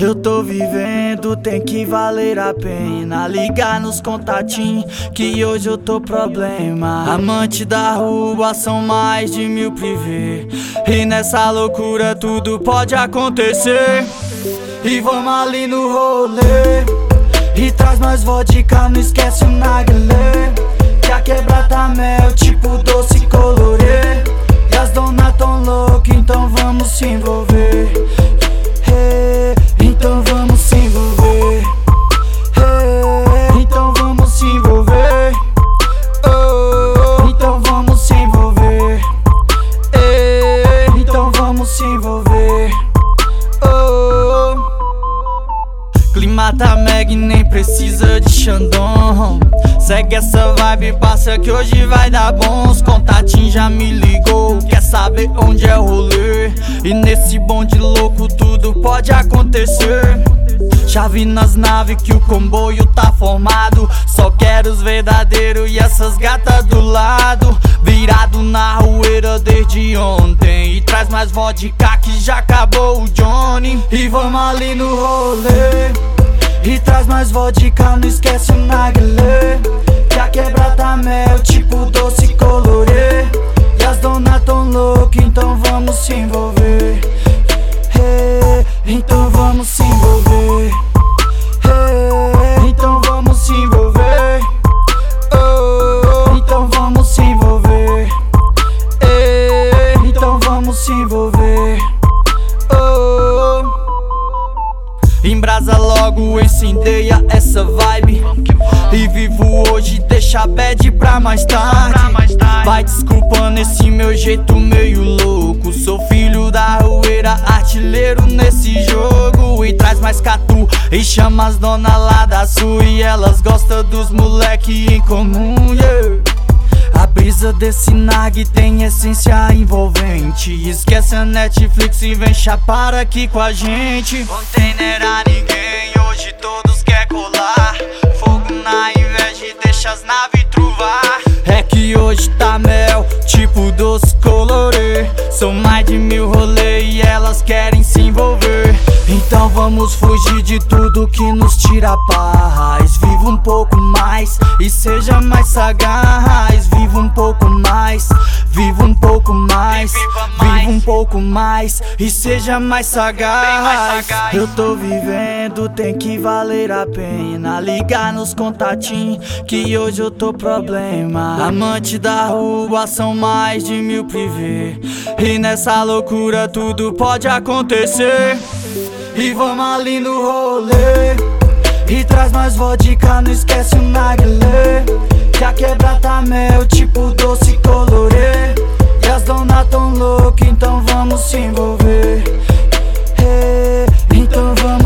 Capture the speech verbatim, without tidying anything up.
Eu tô vivendo, tem que valer a pena. Ligar nos contatinhos, que hoje eu tô problema. Amante da rua, são mais de mil privê. E nessa loucura tudo pode acontecer. E vamos ali no rolê, e traz mais vodka, não esquece o narguilé. Que a quebra tá mel, tipo doce colorê. E as donas tão loucas, então vamos se envolver. Hey, então vamos se envolver. Hey, então vamos se envolver. Oh, então vamos se envolver. Hey, então vamos se envolver. Oh, clima tá mega e nem precisa de Xandão. Segue essa vibe, passa que hoje vai dar bom. Os contatinhos já me ligou, quer saber onde é o rolê. E nesse bonde louco tudo pode acontecer. Chave nas naves que o comboio tá formado. Só quero os verdadeiros e essas gatas do lado. Virado na rueira desde ontem. E traz mais vodka que já acabou o Johnny. E vamos ali no rolê, e traz mais vodka, não esquece o narguilé. Que a quebra tá mel, tipo doce colorê. E as donas tão loucas, então vamos se envolver. Hey, então vamos se envolver. Hey, então vamos se envolver. Oh, então vamos se envolver. Hey, então vamos se envolver. Oh, embrasa logo, incendeia essa vibe. E vivo hoje, deixa bad pra mais tarde. Vai desculpando esse meu jeito meio louco. Sou filho da rueira, artilheiro nesse jogo. E traz mais catu, e chama as donas lá da sul. E elas gostam dos moleque em comum, yeah. A brisa desse nargue tem essência envolvente. Esquece a Netflix e vem chapar aqui com a gente. Ontem não era ninguém, hoje todos quer colar. Fogo na inveja e deixa as naves truvar. É que hoje tá mel, tipo doce colorê. São mais de mil rolê e elas querem se envolver. Então vamos fugir de tudo que nos tira a paz. Viva um pouco mais e seja mais sagaz. Viva um pouco mais, viva um pouco mais. Viva um pouco mais e seja mais sagaz. Eu tô vivendo, tem que valer a pena. Ligar nos contatinhos, que hoje eu tô problema. Amante da rua, são mais de mil privê. E nessa loucura tudo pode acontecer. E vamos ali no rolê, e traz mais vodka, não esquece o narguilé. Que a quebra tá mel, tipo doce colorê. E as donas tão loucas, então vamos se envolver. Hey, então vamos